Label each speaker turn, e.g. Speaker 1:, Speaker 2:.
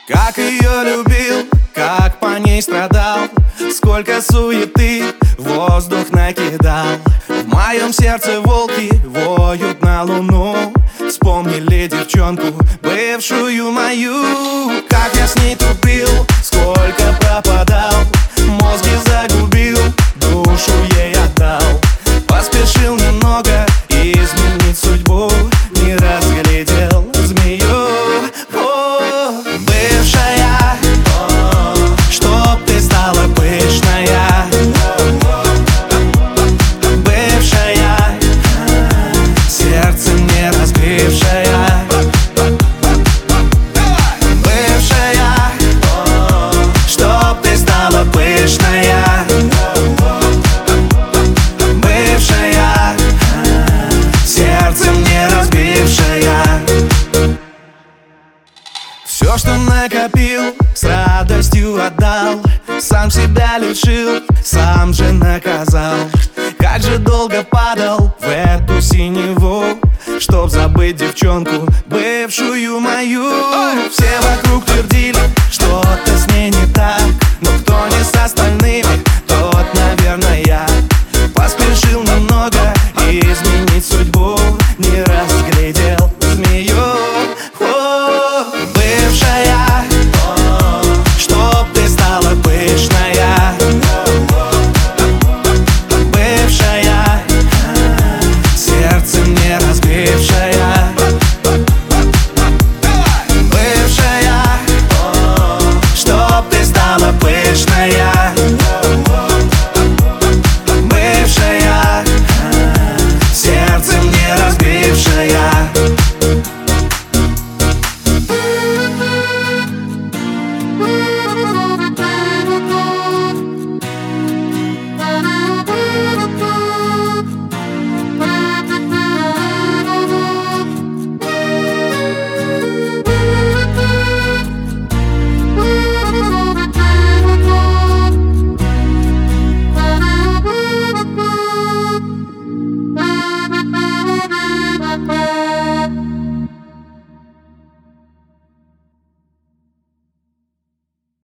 Speaker 1: Как ее любил, как по ней страдал, сколько суеты воздух накидал. В моем сердце волки воют на луну. Вспомнили девчонку, бывшую мою. Как я с ней тупил, сколько пропадал, мозги загубил, душу ей отдал. Поспешил немного изменить судьбу, не разглядел змею. Бывшая, чтоб ты стала пышная. Бывшая, сердце мне разбившая. Бывшая, чтоб ты стала пышная. Бывшая, сердце мне разбившая. Все, что накопил, с радостью отдал. Сам себя лишил, сам же наказал. Как же долго падал в эту синеву, чтоб забыть девчонку, бывшую мою. Все вокруг